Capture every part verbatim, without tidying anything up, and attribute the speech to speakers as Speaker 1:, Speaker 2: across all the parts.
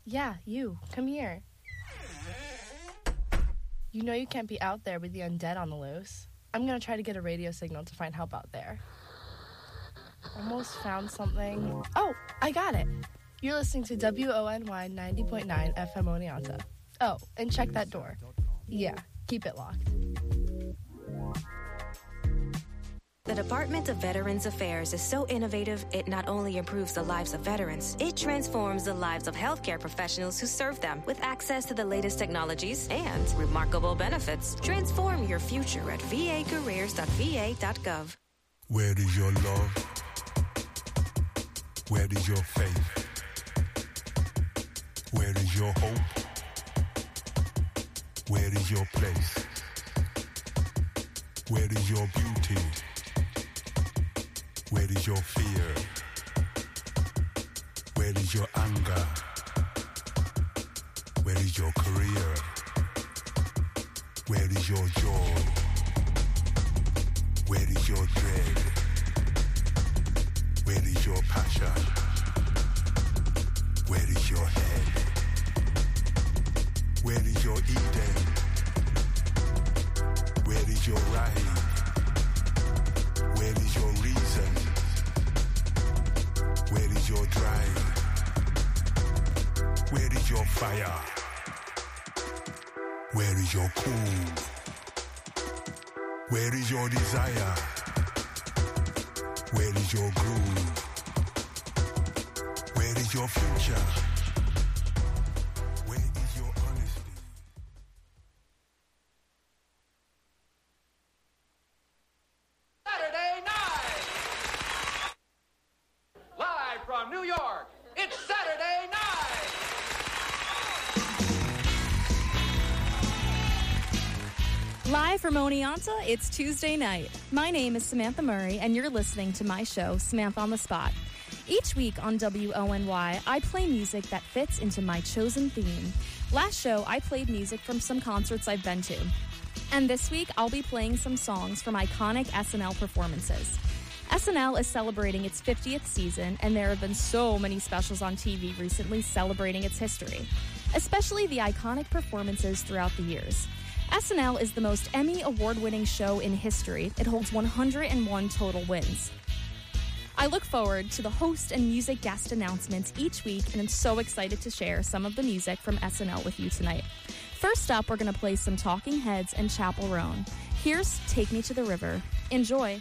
Speaker 1: Yeah, you. Come here. You know you can't be out there with the undead on the loose. I'm gonna try to get a radio signal to find help out there. Almost found something. Oh, I got it. You're listening to W O N Y ninety point nine F M Oneonta. Oh, and check that door. Yeah, keep it locked.
Speaker 2: The Department of Veterans Affairs is so innovative, it not only improves the lives of veterans, it transforms the lives of healthcare professionals who serve them with access to the latest technologies and remarkable benefits. Transform your future at v a careers dot v a dot gov.
Speaker 3: Where is your love? Where is your faith? Where is your hope? Where is your place? Where is your beauty? Where is your fear? Where is your anger? Where is your career? Where is your joy? Where is your dread? Where is your passion? Where is your head? Where is your Eden? Where is your right? Where is your reason? Where is your drive? Where is your fire? Where is your cool? Where is your desire? Where is your groove? Where is your future? Where is your honesty?
Speaker 4: Saturday night! Live from New York, it's Saturday night!
Speaker 5: Live from Oneonta, it's Tuesday night. My name is Samantha Murray, and you're listening to my show, Samantha on the Spot. Each week on W O N Y, I play music that fits into my chosen theme. Last show, I played music from some concerts I've been to. And this week, I'll be playing some songs from iconic S N L performances. S N L is celebrating its fiftieth season, and there have been so many specials on T V recently celebrating its history, especially the iconic performances throughout the years. S N L is the most Emmy award-winning show in history. It holds one hundred one total wins. I look forward to the host and music guest announcements each week, and I'm so excited to share some of the music from S N L with you tonight. First up, we're going to play some Talking Heads and Chappell Roan. Here's Take Me to the River. Enjoy.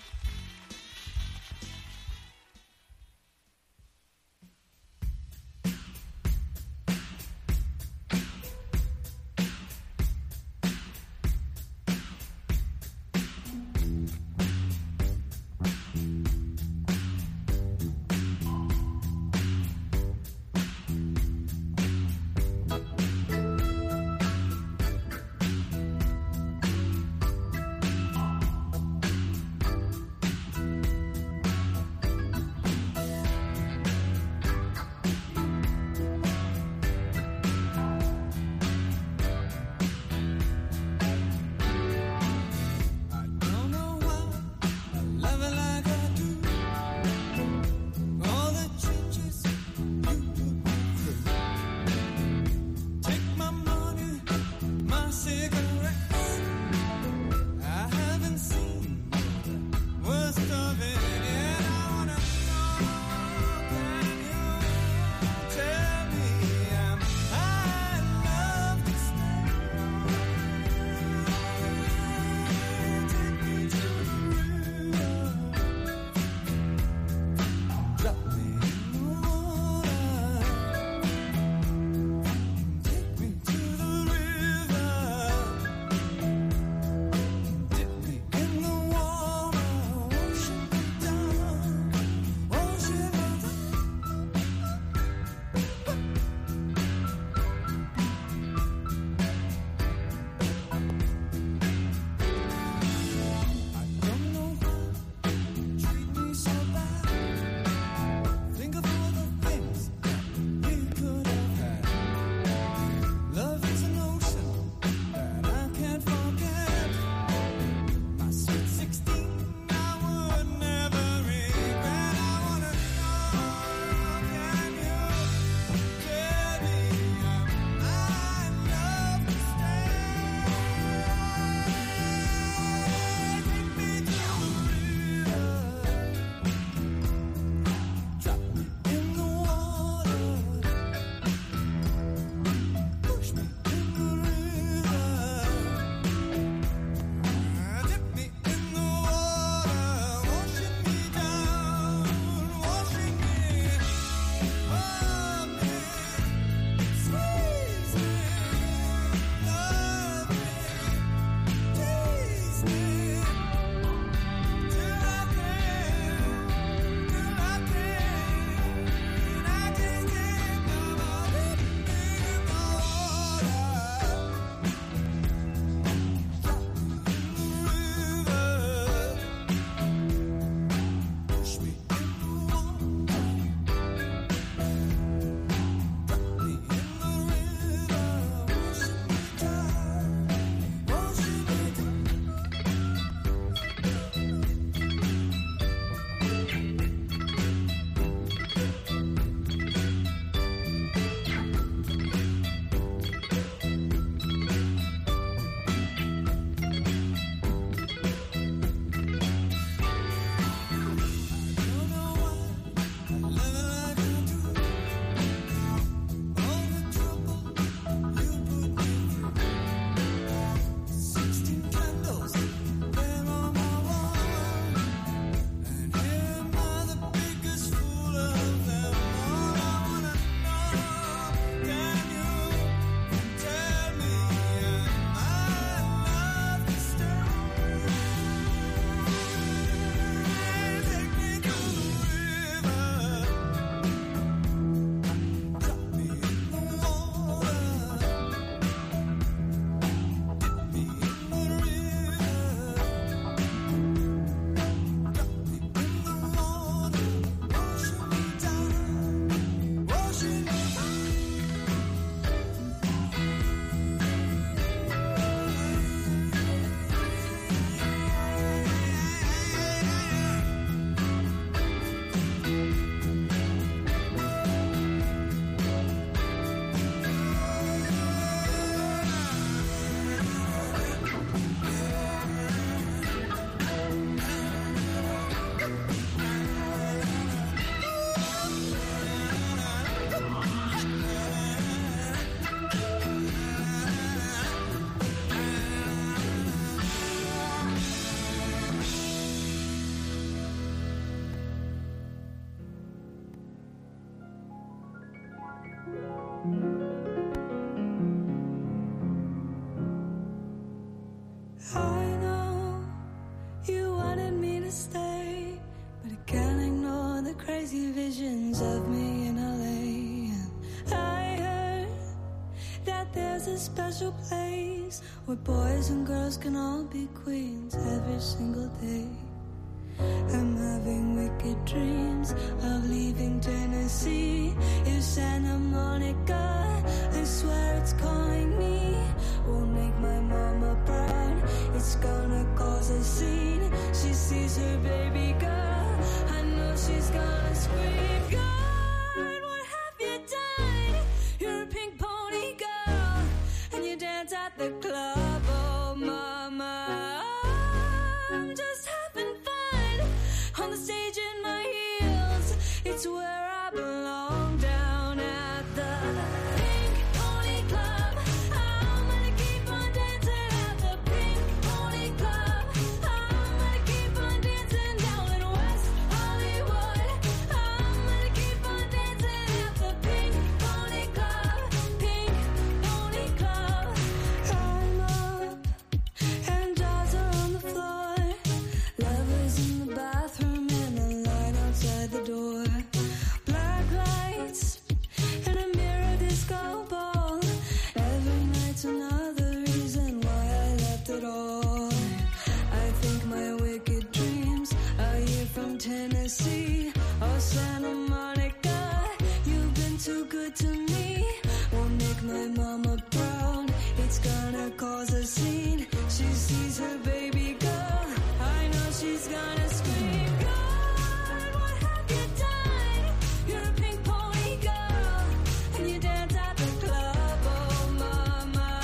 Speaker 6: special place where boys and girls can all be queens every single day. I'm having wicked dreams of leaving Tennessee. If Santa Monica, I swear it's calling me. Won't make my mama proud, it's gonna cause a scene. She sees her baby girl, I know she's gonna scream. God, what have you done? You're a pink pony girl, and you dance at the club. Oh mama, I'm just having fun on the stage in my heels. It's where I belong, down at the Pink Pony Club. I'm gonna keep on dancing at the Pink Pony Club. I'm gonna keep on dancing down in West Hollywood. I'm gonna keep on dancing at the Pink Pony Club. Pink Pony Club. I'm up and dolls are on the floor. Lovers in the bathroom and a line outside the door. Black lights and a mirror disco ball. Every night's another reason why I left it all. I think my wicked dreams are here from Tennessee or Santa Monica. You've been too good to me. Won't make my mama proud. It's gonna cause a scene. She sees her baby girl, I know she's gonna scream. God, what have you done? You're a pink pony girl, and you dance at the club. Oh mama,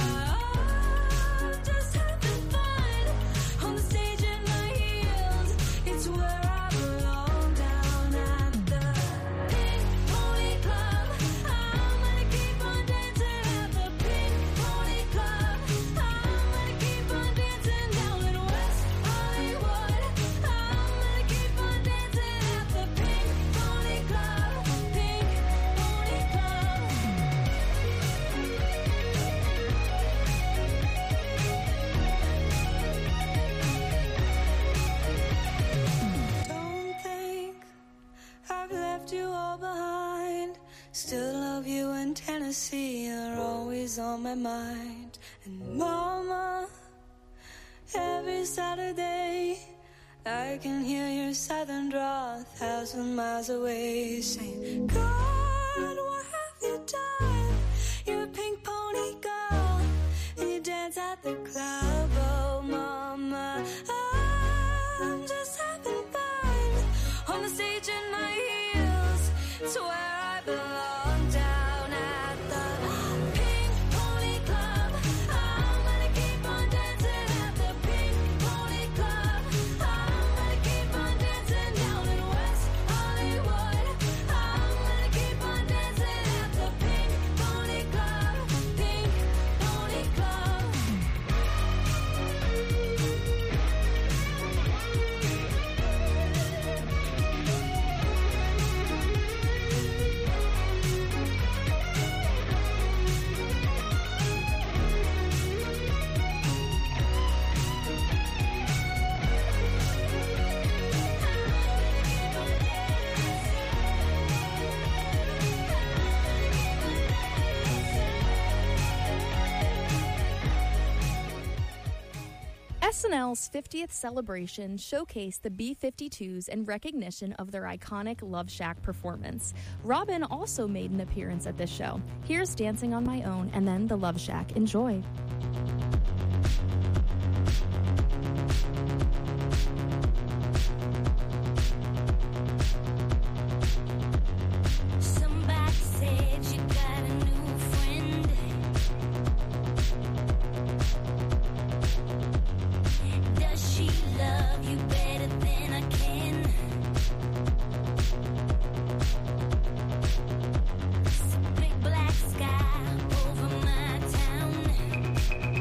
Speaker 6: I'm just having fun on the stage in my heels. It's where I belong, down at the Pink Pony Club. I'm gonna keep on dancing at the Pink Pony Club. I'm gonna keep on dancing down in West Hollywood. I'm gonna keep on dancing at the Pink Pony Club. Pink Pony Club. Don't think I've left you all behind. Still love you in Tennessee, you're always on my mind. And mama, every Saturday I can hear your southern drawl a thousand miles away, saying, God, what have you done? You're a pink pony girl, and you dance at the club. Oh mama, I'm just having fun on the stage in my heels. It's where I belong, down at the Pink Pony Club. I'm gonna keep on dancing at the Pink Pony Club. I'm gonna keep on dancing down in West Hollywood. I'm gonna keep on dancing at the Pink Pony Club. Pink Pony Club.
Speaker 5: S N L's fiftieth celebration showcased the B fifty-twos in recognition of their iconic Love Shack performance. Robin also made an appearance at this show. Here's Dancing on My Own and then the Love Shack. Enjoy.
Speaker 6: Somebody said you got a new friend. Does she love you better than I can? Big black sky over my town.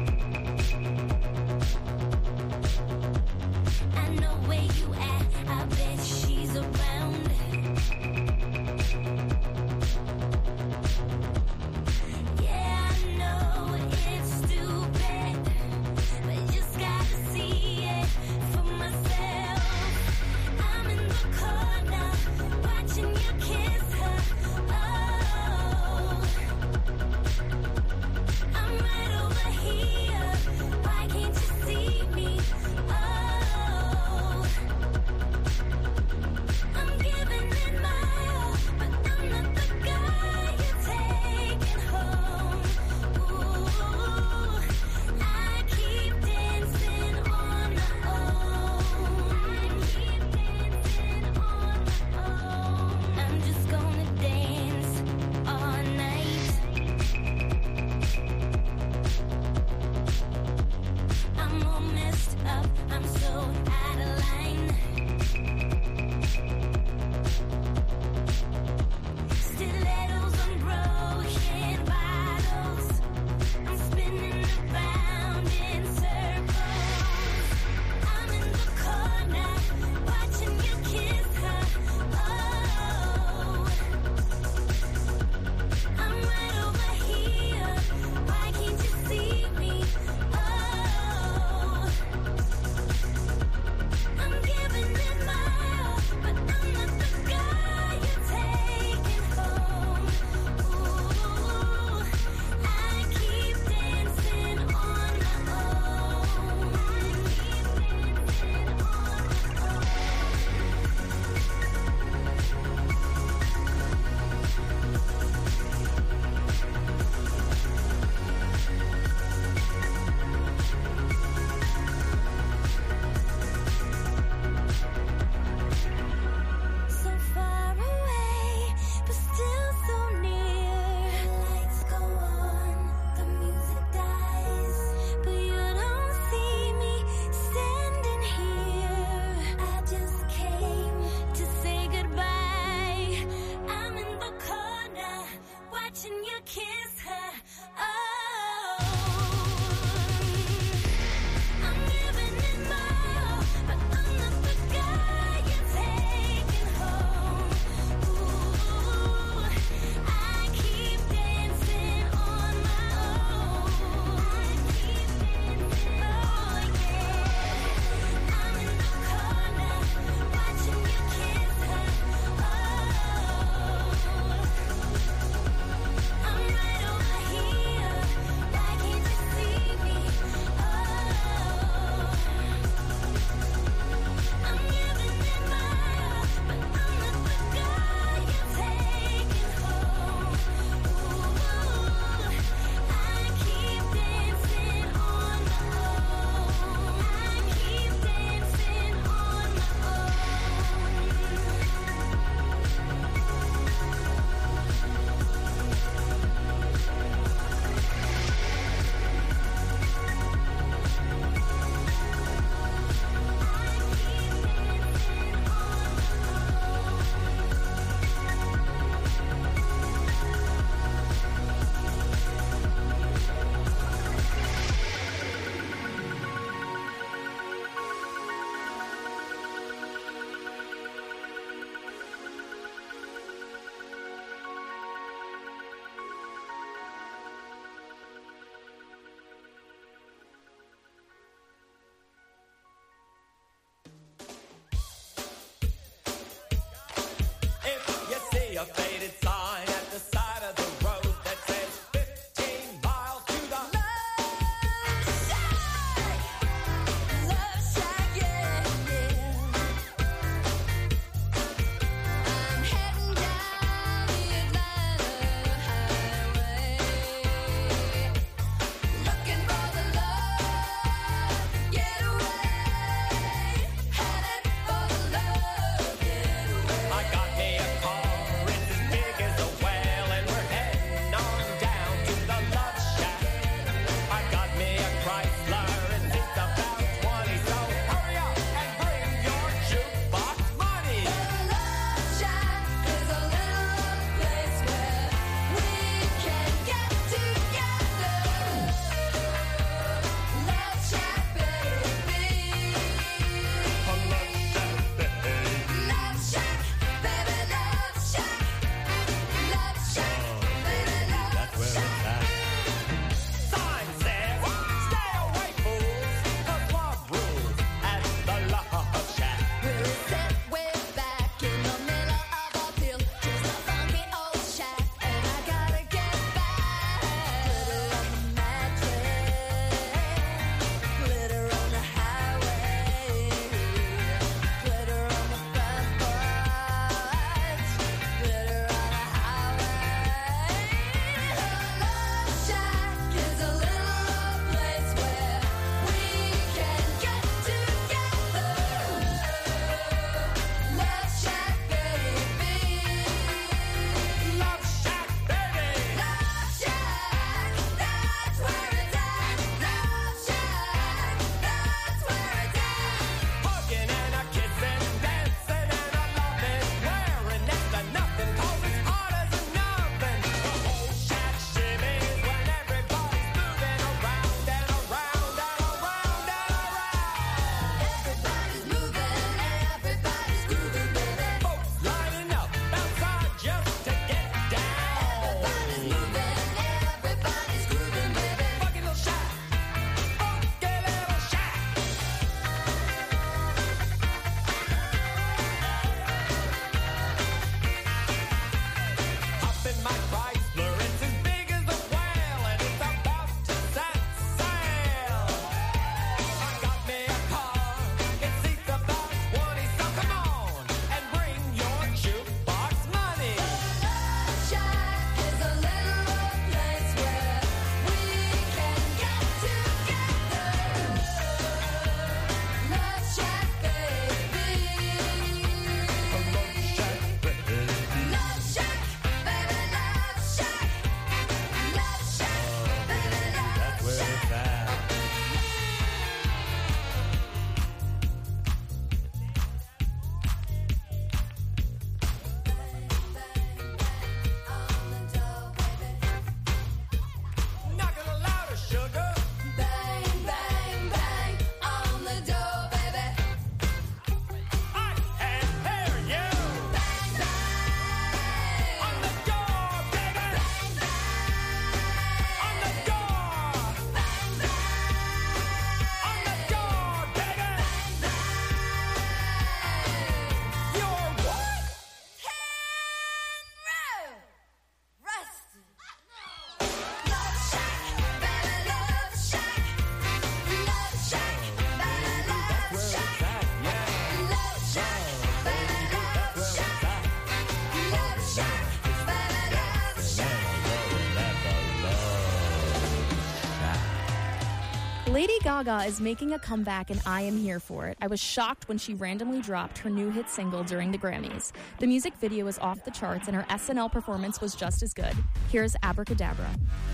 Speaker 5: Lady Gaga is making a comeback and I am here for it. I was shocked when she randomly dropped her new hit single during the Grammys. The music video is off the charts and her S N L performance was just as good. Here's Abracadabra.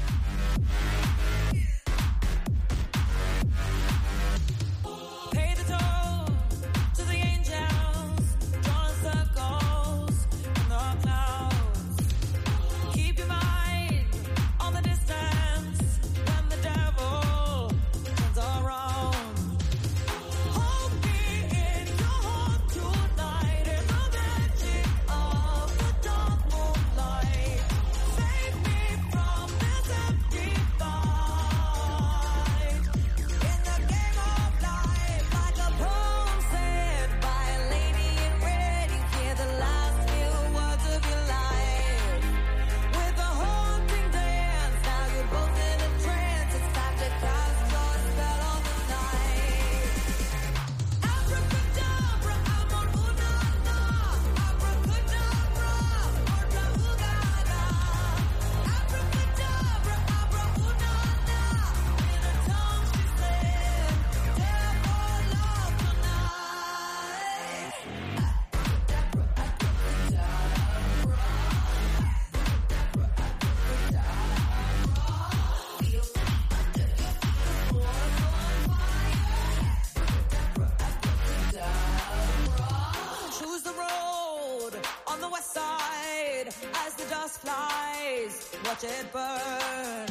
Speaker 6: Watch it burn.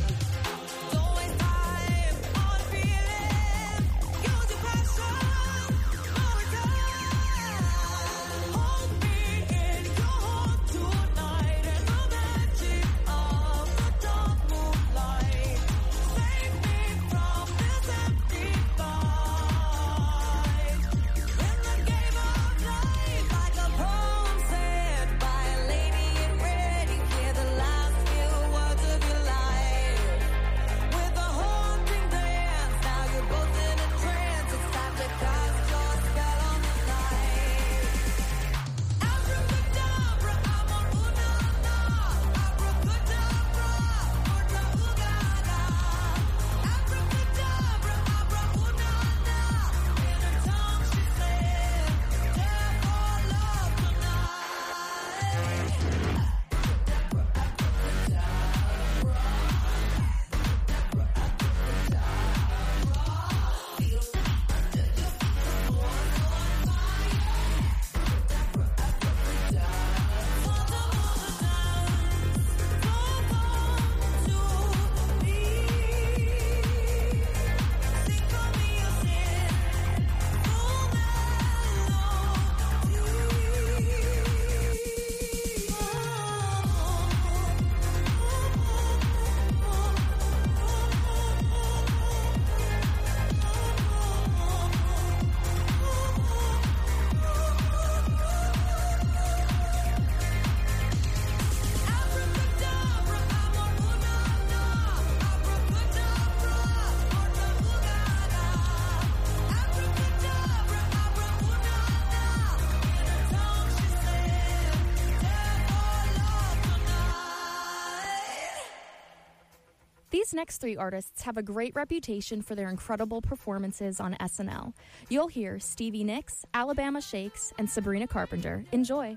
Speaker 5: These next three artists have a great reputation for their incredible performances on S N L. You'll hear Stevie Nicks, Alabama Shakes, and Sabrina Carpenter. Enjoy.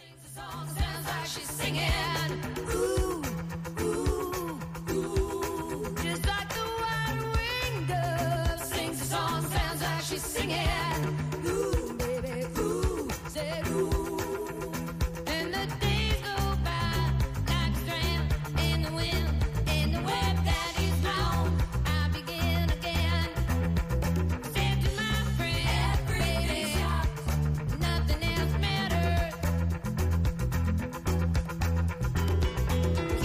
Speaker 6: She's singing. Ooh, ooh, ooh. Just like the white-winged dove sings a song, sounds like she's singing. Ooh, baby, ooh, say ooh. And the days go by like a strand in the wind, in the web that is long. I begin again. Said to my friend, baby, nothing else matters.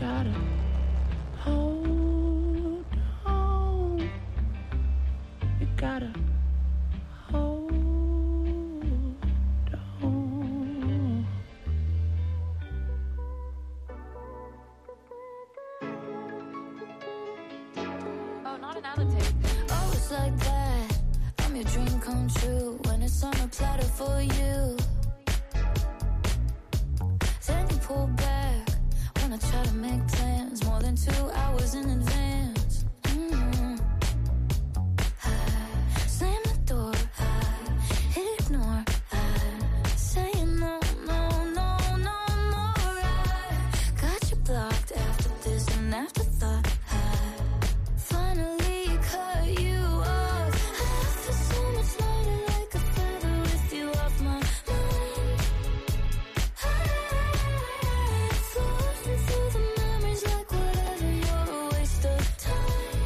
Speaker 7: gotta hold on. You gotta hold on.
Speaker 5: Oh, not another tape.
Speaker 6: Oh, it's like that. I'm your dream come true when it's on a platter for you. Then you pull back when I try to make plans more than two hours in advance. Mm-hmm. I slam the door, I hit ignore, I say no, no, no, no more. I got you blocked after this and afterthought. I finally cut you off. I feel so much lighter like a feather with you off my mind. Floating through the memories like whatever, you're a waste of time.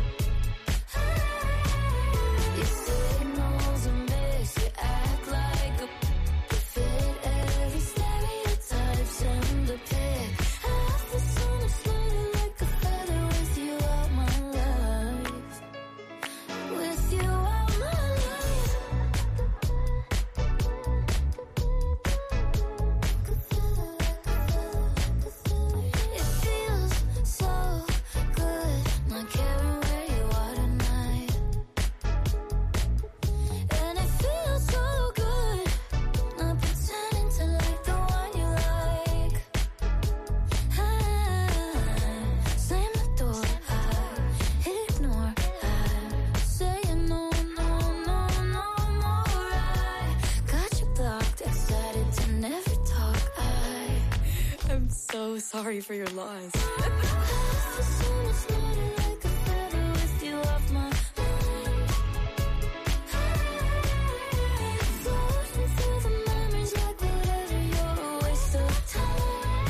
Speaker 6: You signals and miss, you act like a you fit every stereotype, send a pic. I feel so much lighter like a feather with you out my life. With you out my life. It feels so good not caring where you are tonight. And it feels so good not pretending to like the one you like. I slam the door, I hit ignore, I say no, no, no, no more. I got you blocked, excited to never talk. I
Speaker 5: I'm so sorry for your loss.
Speaker 6: feel so much lighter like a feather with you off my mind. Floating through the memories like whatever, you're a waste of time.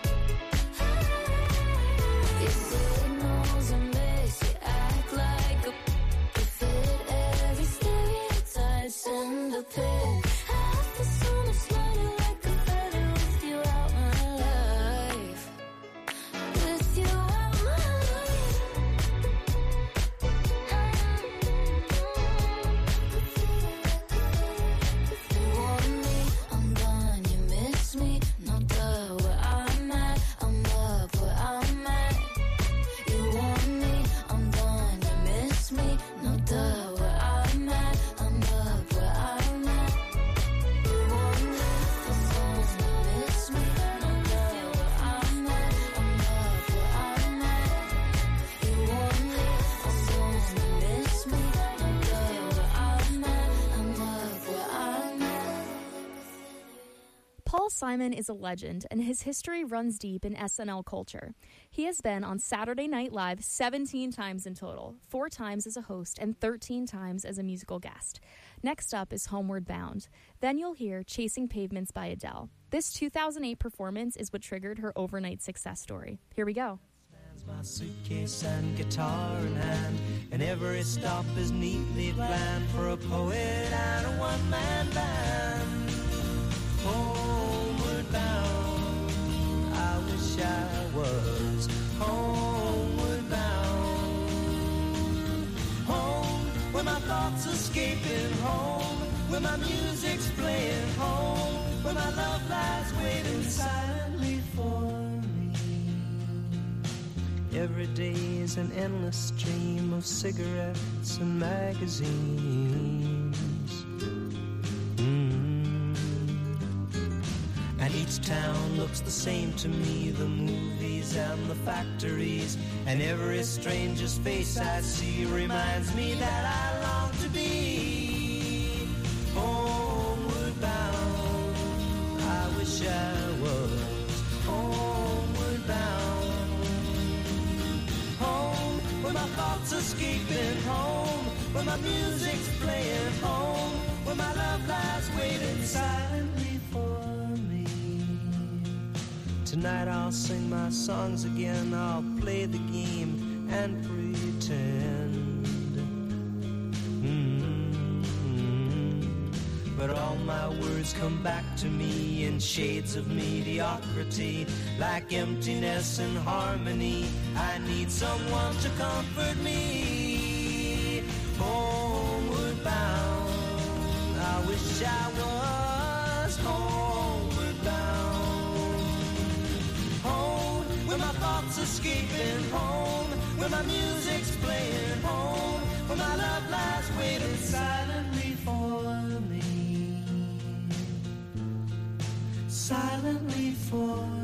Speaker 6: You signals and miss, you act like a you fit every stereotype, send a pic. I feel so much lighter like a feather with you out my life. With you out my life. You want me, I'm gone, you miss me, no duh, where I'm at, I'm up where I'm at. You want me, I'm gone, you miss me, no duh, where I'm at, I'm up where I'm at. You want me, I'm gone, you miss me, no duh, where I'm at, I'm up where I'm at. You want me, I'm gone, you miss me, no duh, where I'm at, I'm up where I'm at.
Speaker 5: Paul Simon is a legend, and his history runs deep in S N L culture. He has been on Saturday Night Live seventeen times in total, four times as a host and thirteen times as a musical guest. Next up is Homeward Bound. Then you'll hear Chasing Pavements by Adele. This two thousand eight performance is what triggered her overnight success story. Here we go.
Speaker 8: My suitcase and guitar in hand, and every stop is neatly planned for a poet and a one-man band. Homeward bound, I wish I was homeward bound. Home, where my thoughts escaping, home, where my music's playing, home, where my love lies waiting silently for me. Every day is an endless stream of cigarettes and magazines. Mm. And each town looks the same to me, the movies and the factories, and every stranger's face I see reminds me that I long to be homeward bound. I wish I was homeward bound. Home, where my thoughts escaping, home, where my music's playing, home, where my love lies waiting silently for me. Tonight I'll sing my songs again, I'll play the game and pretend. Mm-hmm. but all my words come back to me in shades of mediocrity, like emptiness and harmony. I need someone to comfort me. Homeward bound, I wish I was homeward bound. Home, where my thoughts escaping. Home, where my music's playing. Home, where my love lies waiting silently for me. Silently for me.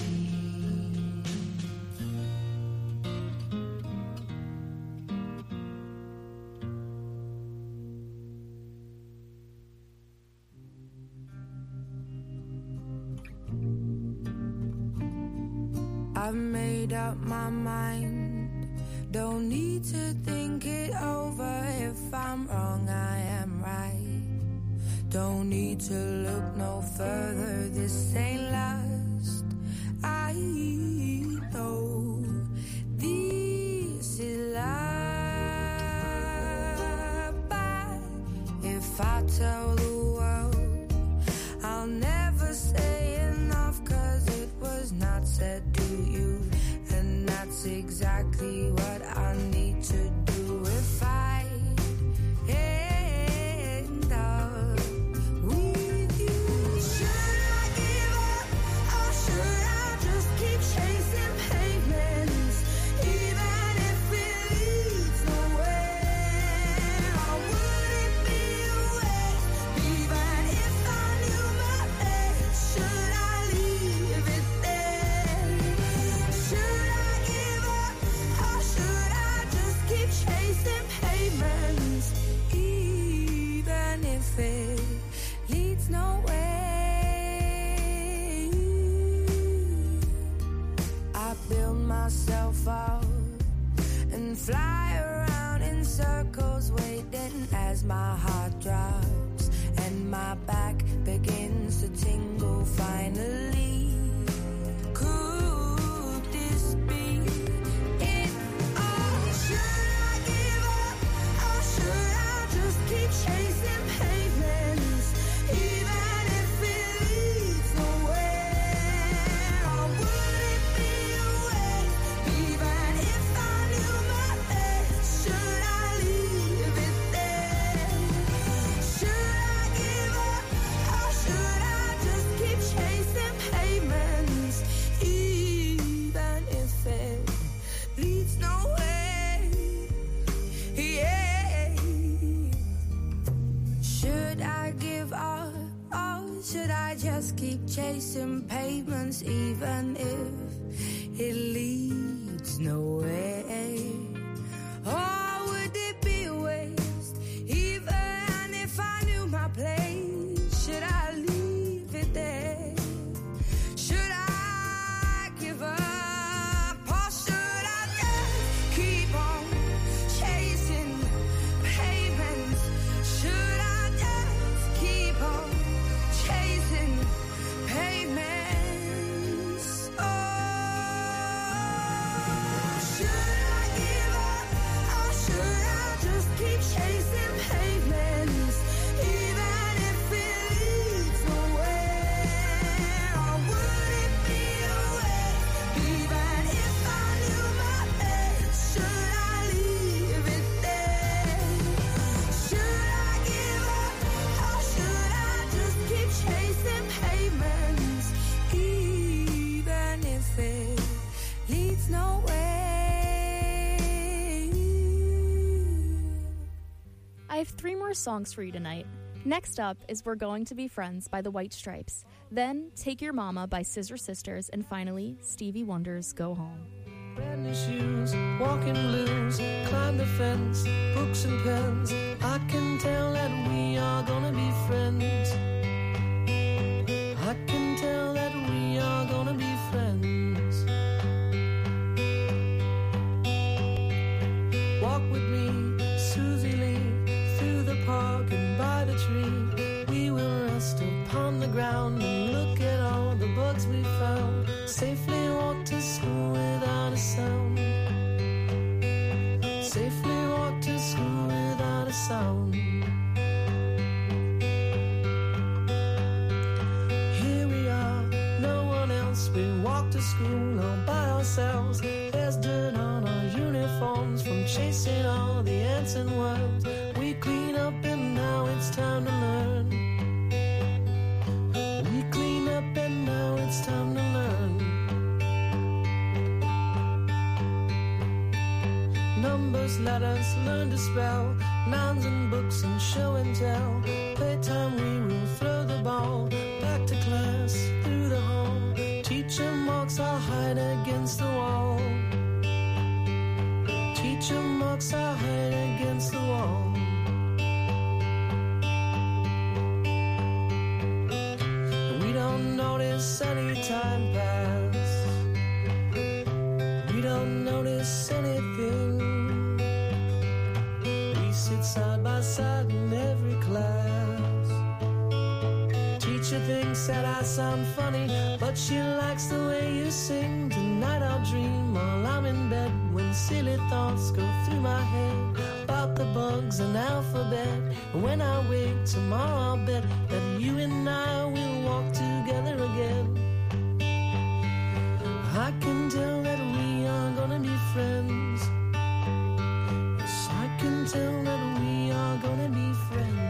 Speaker 6: I've made up my mind, don't need to think it over. If I'm wrong, I am right. Don't need to look no further, this ain't last. I know this is life, but if I tell the world, I'll never say enough, cause it was not said to you, and that's exactly what I need to do if I end up with you. Should I give up, or should I just keep chasing pavements, even if it leads nowhere? Or would it be a waste, even if I knew my fate? Should I leave it there? Should I give up, or should I just keep chasing pavements, even if it leads nowhere? I build myself up and fly around in circles, waiting as my heart drops and my back begins to tingle finally. Could this be it all? Should I give up, or should I just keep chasing pavements, even if it leads nowhere? Or would it be a waste, even if I knew my fate? Should I leave it there? Should I give up, or should I just keep chasing pavements, even if it leads nowhere? Yeah. Should I give up, or should I just keep chasing pavements, even if it leads nowhere? Or would it be a waste, even if I knew my place? Should I leave it there? Should I give up, or should I just keep on chasing pavements? Should I just keep on chasing pavements? Oh, should I give up, or should I just keep chasing pavements, even if it leads nowhere? Or would it be a waste, even if I knew my fate? Should I leave it there? Should I give up, or should I just keep chasing pavements, even if it leads nowhere?
Speaker 5: I have three more songs for you tonight. Next up is We're Going to Be Friends by the White Stripes, then Take Your Mama by Scissor Sisters, and finally Stevie Wonder's Go Home.
Speaker 8: Brand new shoes, walking blues, climb the fence, books and pens. I can tell that we are gonna be friends. I can tell that we are gonna be friends. Walk with me, Susie Lee, through the park and by the tree. We will rest upon the ground and look at all the bugs we found. Safely walk to school without a sound. Safely walk to school without a sound.
Speaker 9: school all by ourselves. There's dirt on our uniforms from chasing all the ants and worms. We clean up and now it's time to learn. We clean up and now it's time to learn. Numbers, letters, learn to spell. Nouns and books and show and tell. Playtime we will throw the ball. Back to class, through the hall. Teacher marks our hide against the wall. Teacher marks our hide against the wall. We don't notice any time pass. We don't notice anything. We sit side by side in every class. Teacher thinks that I sound funny, but she likes the way you sing. Tonight I'll dream while I'm in bed, when silly thoughts go through my head about the bugs and alphabet. And when I wake tomorrow I'll bet that you and I will walk together again. I can tell that we are gonna be friends. Yes, I can tell that we are gonna be friends.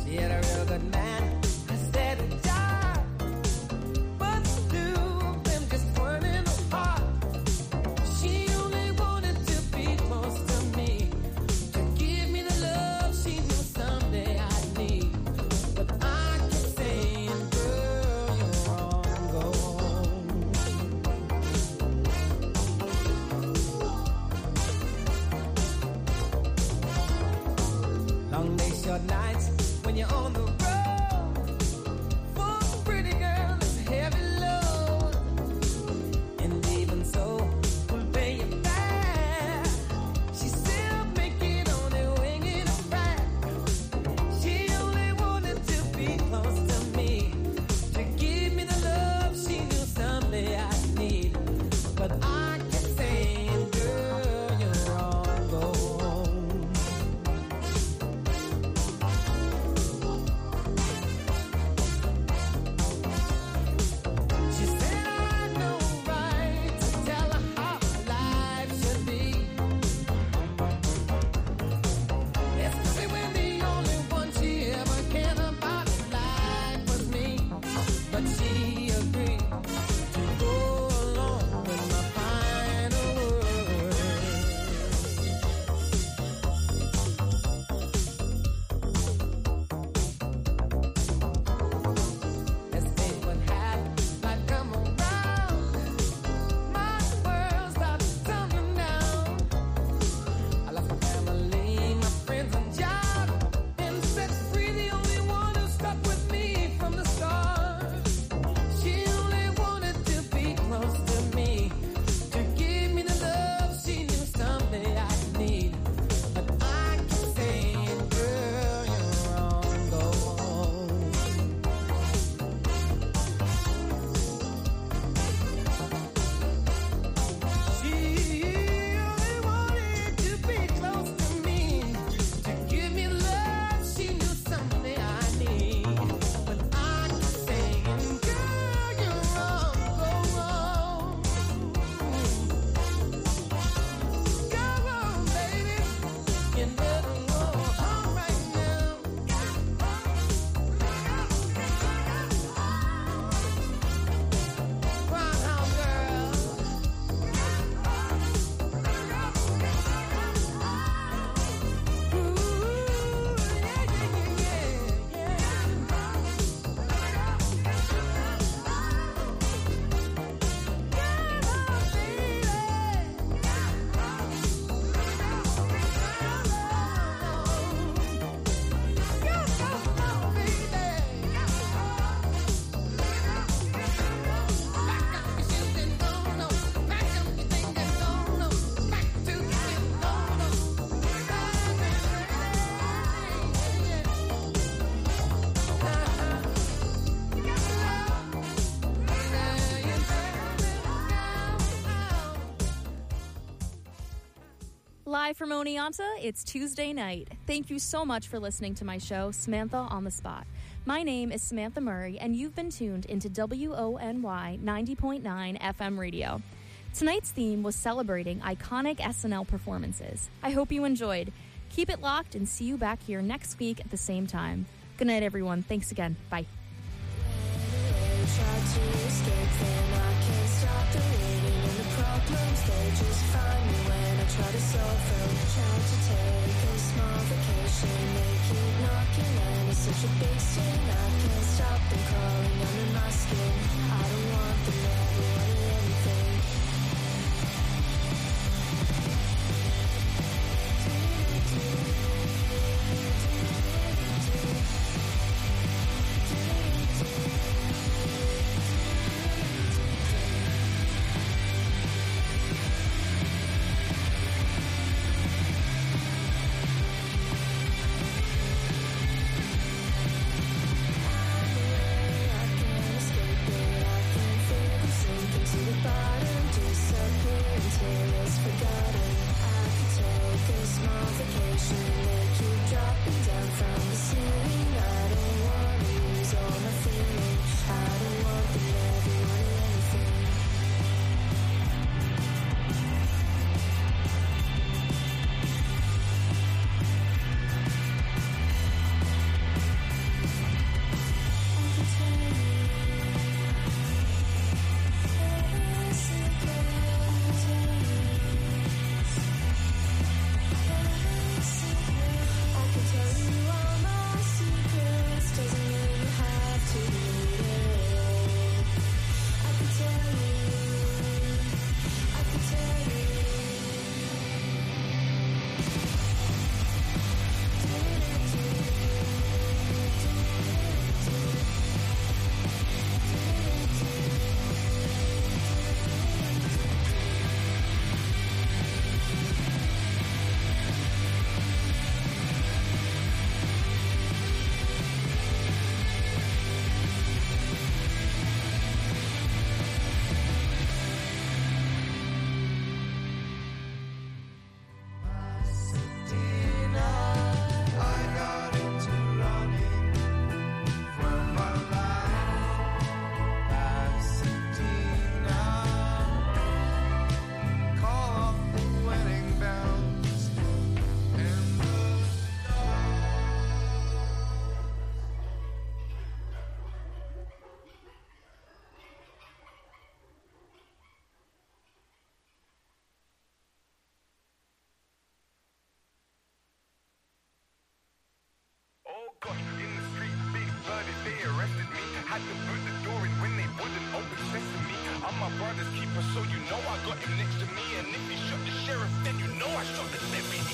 Speaker 9: She had a real good man. I said, "Die." But the two of them just weren't in the heart. She only wanted to be close to me, to give me the love she knew someday I'd need. But I kept saying, "Girl, you're wrong, go home." Long days, short nights, when you're on the road. For a pretty girl, it's a heavy load. And even so, we'll pay you back. She still make it on her wing and her back. She only wanted to be close to me, to give me the love she knew someday I'd need. But I kept saying, "Girl, you're wrong, go home." She said I had no right to tell her how life should be, especially when the only one she ever cared about in life was me. But she agreed to go along with my final words. Let's think what happened. Life come around. My world started tumbling down. I lost my family, my friends and job, and set free the only one who stuck with me from the start. She only wanted to be close to me, to give me the love she knew someday I'd need. But I kept saying, "Girl, you're wrong, go home." She only wanted to be close to me, to give me love she knew someday I need. But I kept saying, "Girl, you're wrong, go wrong. Go wrong, baby. You never go home right now." Groundhog girl.
Speaker 5: Live from Oneonta, it's Tuesday night. Thank you so much for listening to my show, Samantha on the Spot. My name is Samantha Murray, and you've been tuned into W O N Y ninety point nine F M radio. Tonight's theme was celebrating iconic S N L performances. I hope you enjoyed. Keep it locked and see you back here next week at the same time. Good night, everyone. Thanks again. Bye.
Speaker 6: Try to escape, then I can't stop the waiting, and the problems they just find me when I try to solve them. Try to take a small vacation, they keep knocking, and it's such a big sin. I can't stop them crawling under my skin. I don't want them, never wanted anything. Something
Speaker 10: they arrested me. Had to boot the door in when they wouldn't open sesame. I'm my brother's keeper, so you know I got him next to me. And if he shot the sheriff, then you know I shot the deputy.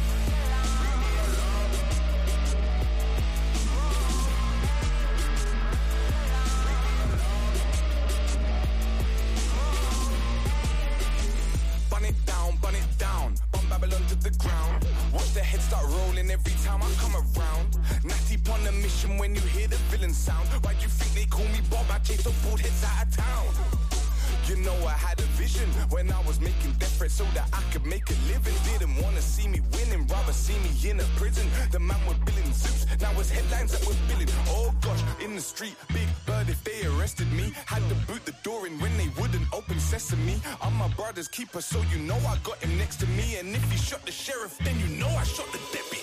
Speaker 10: Bun it down, bun it down, bun Babylon to the ground. Watch the head start rolling every time I come around. Natty on a mission when you hear the villain sound. Why do you think they call me Bob? I chase the bald heads out of town. You know I had a vision when I was making death threats so that I could make a living. Didn't wanna see me winning, rather see me in a prison. The man was billing Zeus, now it's headlines that was billing. Oh gosh, in the street, Big Bird if they arrested me. Had to boot the door in when they wouldn't open sesame. I'm my brother's keeper, so you know I got him next to me. And if he shot the sheriff, then you know I shot the deputy.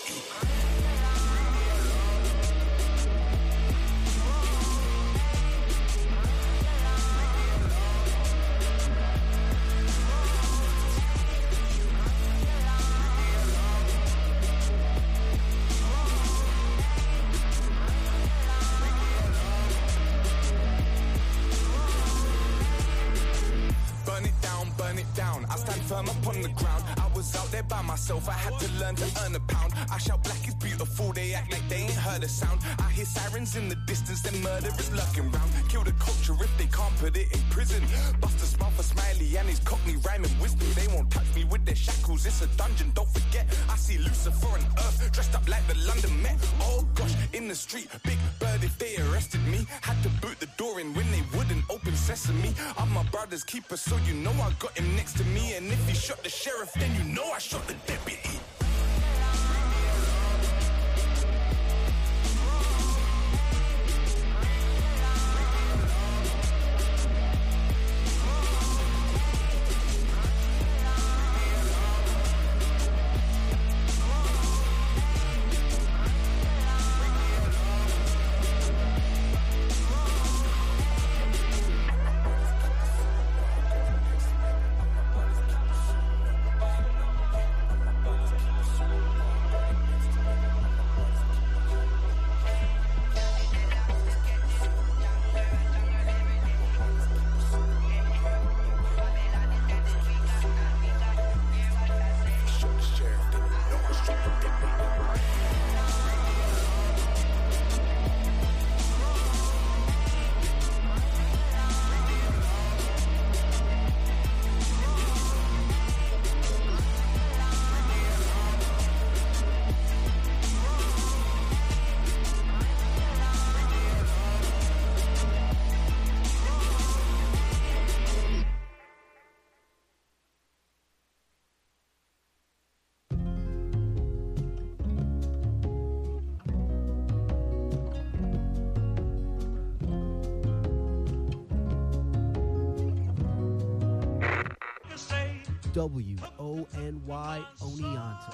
Speaker 10: Down. I stand firm upon the ground. I was out there by myself, I had to learn to earn a pound. I shout black is beautiful, they act like they ain't heard a sound. I hear sirens in the distance, then murderers lurking round. Kill the culture if they can't put it in prison. Bust a smile for Smiley and his cockney rhyming wisdom. They won't touch me with their shackles, it's a dungeon, don't forget. I see Lucifer on earth, dressed up like the London Met. Oh gosh, in the street, Big Bird if they arrested me. Had to boot the door in when they wouldn't open sesame. I'm my brother's keeper, so you know I got him next to me. And if he shot the sheriff, then you know I shot the deputy.
Speaker 11: W O N Y Oneonta.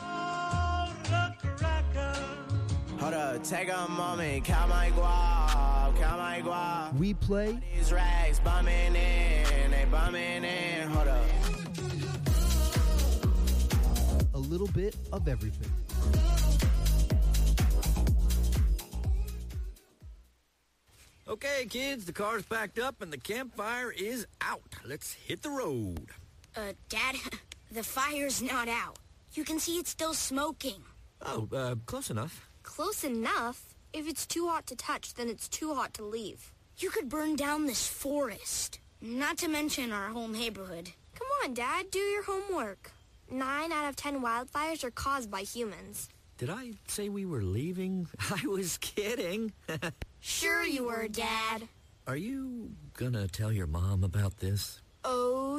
Speaker 12: Hold up, take a moment, count my guap, count my guap.
Speaker 11: We play
Speaker 12: these rags bumming in, they bumming in. Hold up.
Speaker 11: A little bit of everything.
Speaker 13: Okay, kids, the car's packed up and the campfire is out. Let's hit the road.
Speaker 14: Uh, Dad, the fire's not out. You can see it's still smoking.
Speaker 13: Oh, uh, close enough.
Speaker 14: Close enough? If it's too hot to touch, then it's too hot to leave. You could burn down this forest. Not to mention our whole neighborhood. Come on, Dad, do your homework. Nine out of ten wildfires are caused by humans.
Speaker 13: Did I say we were leaving? I was kidding.
Speaker 14: Sure you were, Dad.
Speaker 13: Are you gonna tell your mom about this?
Speaker 14: Oh,